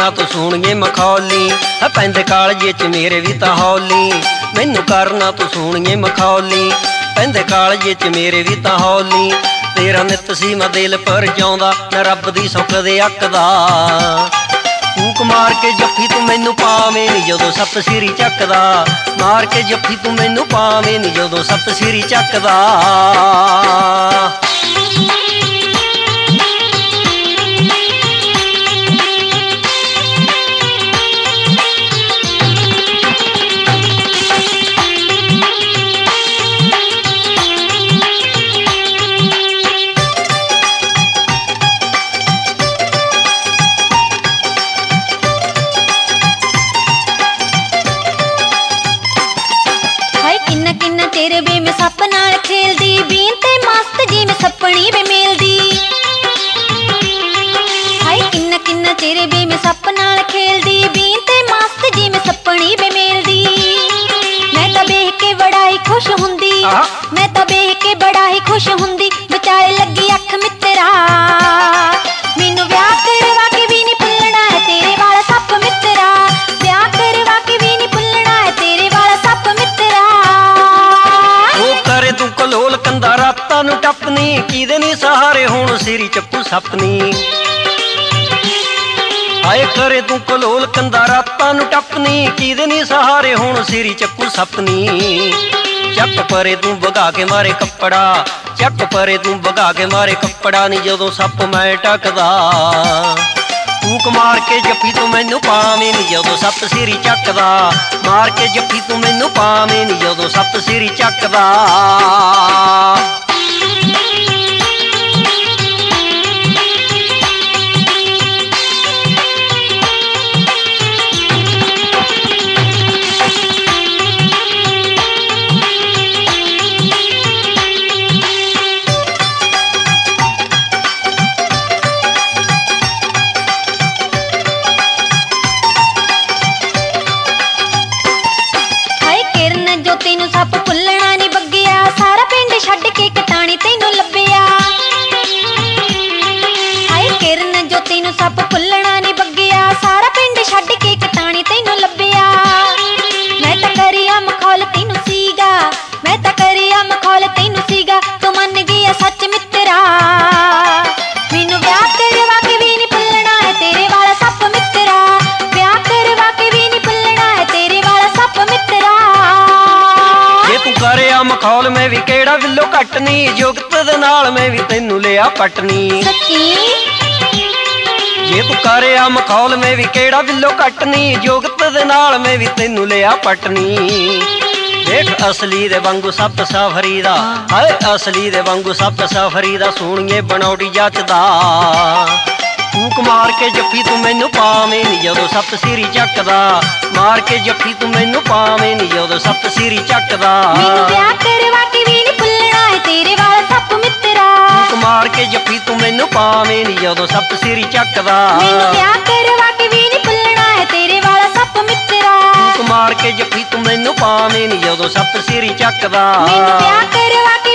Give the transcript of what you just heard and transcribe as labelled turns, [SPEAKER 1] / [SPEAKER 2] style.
[SPEAKER 1] करना तू सूणिए मखौली, पैंदे कालजे च मेरे भी तां हौली। मैनू करना तू सूणिए मखौली, पैंदे कालजे च मेरे भी तां हौली। तेरा नित सी मैं दिल पर जाऊंदा, मैं रब दी सौ कदे अकदा। फूक मार के जफ्फी तू मैनू पावें नी जदों सत सिरी चकदा, मार के जफ्फी तू मैनू पावें नी जदों सत सिरी चकदा।
[SPEAKER 2] तेरे वे मैं सप नाल खेलदी, बीन ते मस्त जी मैं सपनी वे मेलदी। हाय किन्ना किन्ना तेरे वे मैं सप नाल खेलदी, बीन ते मस्त जी मैं सपनी वे मेलदी। मैं तां वेख के बड़ा ही खुश हुंदी, मैं तां वेख के बड़ा ही खुश हुंदी। विचाले लगी अख मित्तरा, मैनू ब्याह करवा के भी नहीं भुलना है तेरे वाला सप मित्तरा। ब्याह करवा के भी नहीं भुलना है तेरे वाला सप मित्तरा।
[SPEAKER 1] तू कलोल कंदा रातां नू टपनी, किदे नी सहारे हुण सिरी चप्पू सपनी। हाय करे तू कलोल कंदा रातां नू टपनी, किदे नी सहारे हुण सिरी चप्पू सपनी। चक परे तू भगा के मारे कपड़ा, चक परे तू भगा के मारे कपड़ा नी जदों सप मैं टकदा। फूक मार के जफ्फी तू मैनू पावें नी जदों सत सिरी चकदा, मार के जफ्फी तू मैनू पावें नी जदों सत सिरी चकदा।
[SPEAKER 2] तैनू सप भुलना नी बग्गिया, सारा पिंड छड्ड के कटाणी तैनू लभ्या। हाय किरण जो तैनू सप भुलना नी बग्गिया, सारा पिंड छड्ड के कटाणी तैनू लभ्या। मैं तां करिया मखौल तैनू सीगा, मैं तां करिया मखौल तैनू सीगा। तू मन गया सच मित्तरा, मैनू ब्याह करवा के भी नहीं भुलना है तेरे वाला सप मित्तरा। ब्याह करवा के भी नहीं भुलना है तेरे वाला सप मित्तरा।
[SPEAKER 1] तू करिया मखौल में भी केड़ा विलो कटनी, जुगत दे नाल में भी तैनू लिया पटनी। जे तू करिया मखौल में भी केड़ा विलो कटनी, जुगत दे नाल में भी तैनू लिया पटनी। देख असली दे वांगू सप सफरी दा, हाय असली दे वांगू सप सफरी दा, सोहणीए बनौटी जचदा। फूक मार के जफ्फी तू मैनू पावें नी जदों सत सिरी चकदा, मार के जफ्फी तू मैनू पावें नी जदों सत सिरी चकदा।
[SPEAKER 2] मैनू ब्याह करवा के भी नहीं भुलना है तेरे वाला सप मित्तरा।
[SPEAKER 1] फूक मार के जफ्फी तू मैनू पावें नी जदों सत सिरी चकदा।
[SPEAKER 2] मैनू ब्याह करवा के भी नहीं भुलना है तेरे वाला सप मित्तरा।
[SPEAKER 1] फूक मार के जफ्फी तू मैनू पावें नी जदों सत सिरी चकदा।
[SPEAKER 2] मैनू ब्याह करवा के